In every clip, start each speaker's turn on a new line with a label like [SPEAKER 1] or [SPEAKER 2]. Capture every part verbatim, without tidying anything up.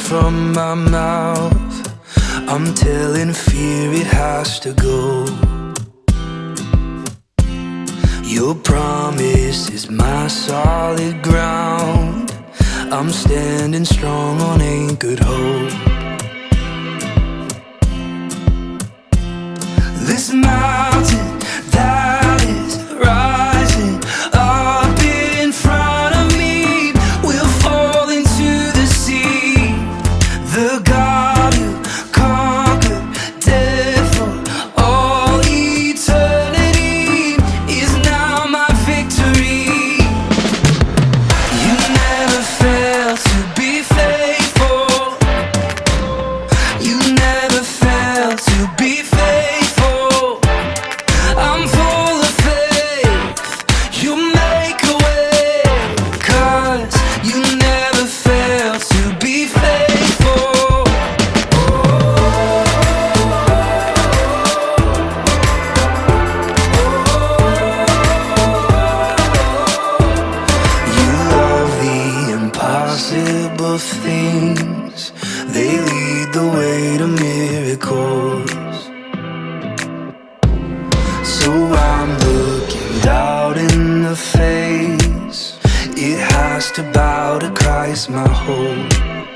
[SPEAKER 1] from my mouth. I'm telling fear it has to go. Your promise is my solid ground. I'm standing strong on anchored hope. This mountain that is rising up in front of me will fall into the sea. The God who conquered death for all eternity is now my victory. You never fail to be faithful. You never fail to be faithful. I'm full of faith, you make a way, 'cause you never fail to be faithful. You love the impossible things, they lead the way to miracles. So I'm looking doubt in the face. It has to bow to Christ, my hope.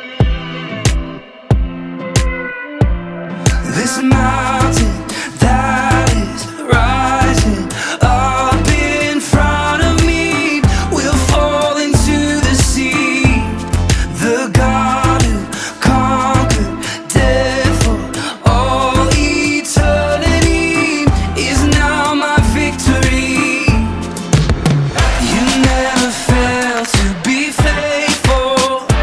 [SPEAKER 1] This mountain that is rising up in front of me will fall into the sea. The God who conquered death for all eternity is now my victory. You never fail to be faithful.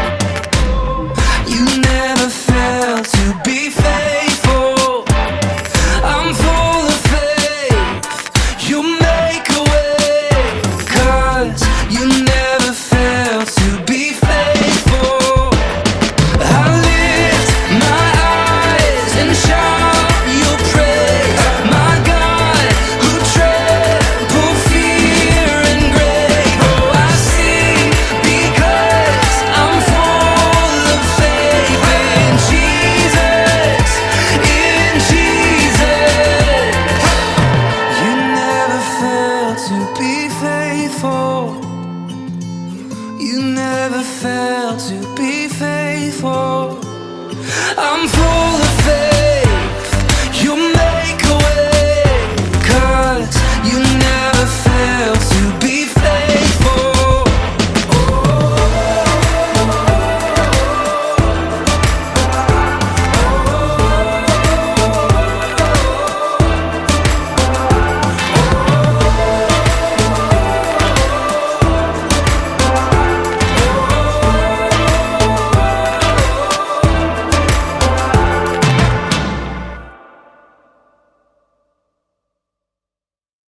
[SPEAKER 1] You never fail to be faithful. I'm full of faith, you make a way, 'cause you never fail to be faithful. I lift my eyes and shout your praise, my God who trampled fear and grave. Oh, I sing because I'm full of faith in Jesus, in Jesus. You never fail to be faithful. You never fail to be faithful. I'm full